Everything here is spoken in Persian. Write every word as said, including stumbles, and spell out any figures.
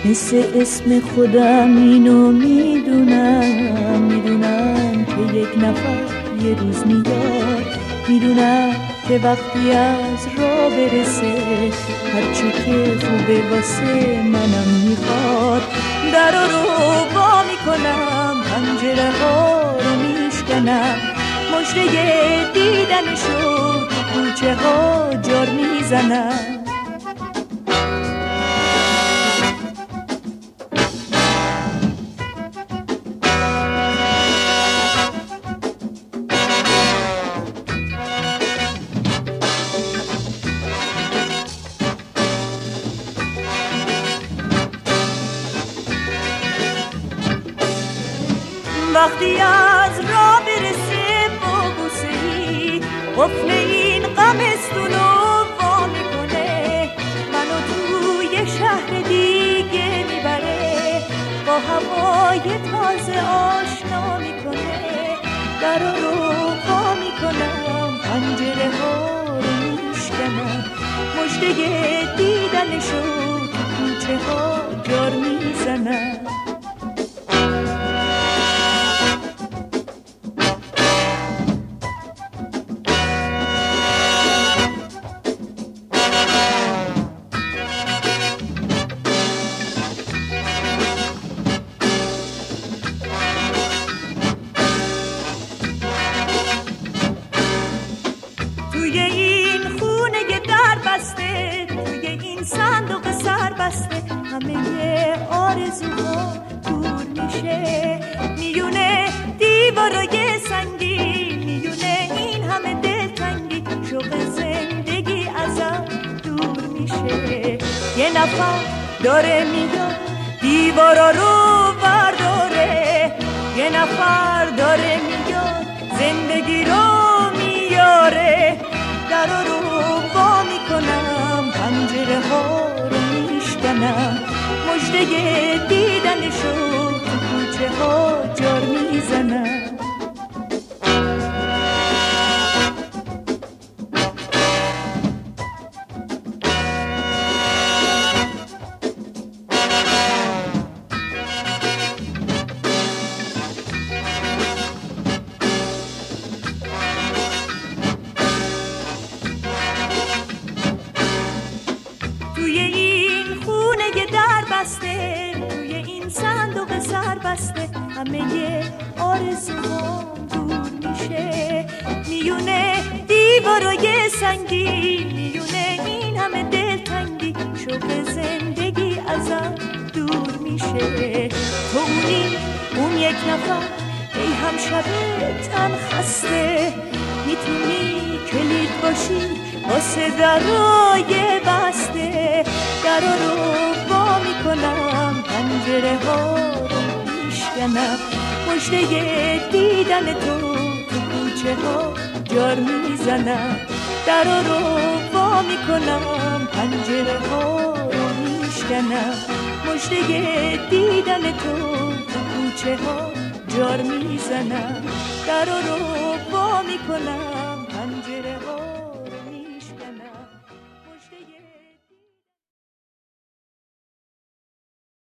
مثل اسم خودم اینو میدونم، میدونم که یک نفر یه روز میاد، میدونم که وقتی از راه برسه هرچی که خوبه واسه منم میخواد. در رو وا میکنم، پنجره ها رو میشکنم، مژده دیدنشو تو کوچه ها جار میزنم. وقتی از راه برسه با بوسه‌ای قفل این غمستونو وا میکنه، منو توی شهر دیگه میبره، با هوای تازه آشنا میکنه. در رو وا میکنم، پنجره ها رو میشکنم، مژده دیدنشو تو کوچه ها جار میزنم. توی این خونه در بسته، توی این صندوق سر بسته، همه آرزوها دور میشه. میونه دیوارای سنگی، میونه این همه دلتنگی، شوق زندگی ازم دور میشه. یه نفر داره میاد دیوارا رو برداره، یه نفر داره میاد زندگی رو میاره. در رو وا میکنم، پنجره ها رو میشکنم، مژده دیدنشو تو کوچه ها جار میزنم. توی این خونه در بسته، توی این صندوق سر بسته، همه آرزوام دور میشه. میونه دیوارای سنگی، میونه این همه دلتنگی، شوق زندگی ازم دور میشه. تو اونی اون یک نفر، ای هم شب تن خسته، میتونی کلید باشی واسه درای بسته. در رو وا میکنم، پنجره ها رو میشکنم، مژده دیدن تو تو کوچه ها جار میزنم. در رو وا میکنم، پنجره ها رو میشکنم، مژده دیدن تو تو کوچه ها جار میزنم. در رو وا میکنم،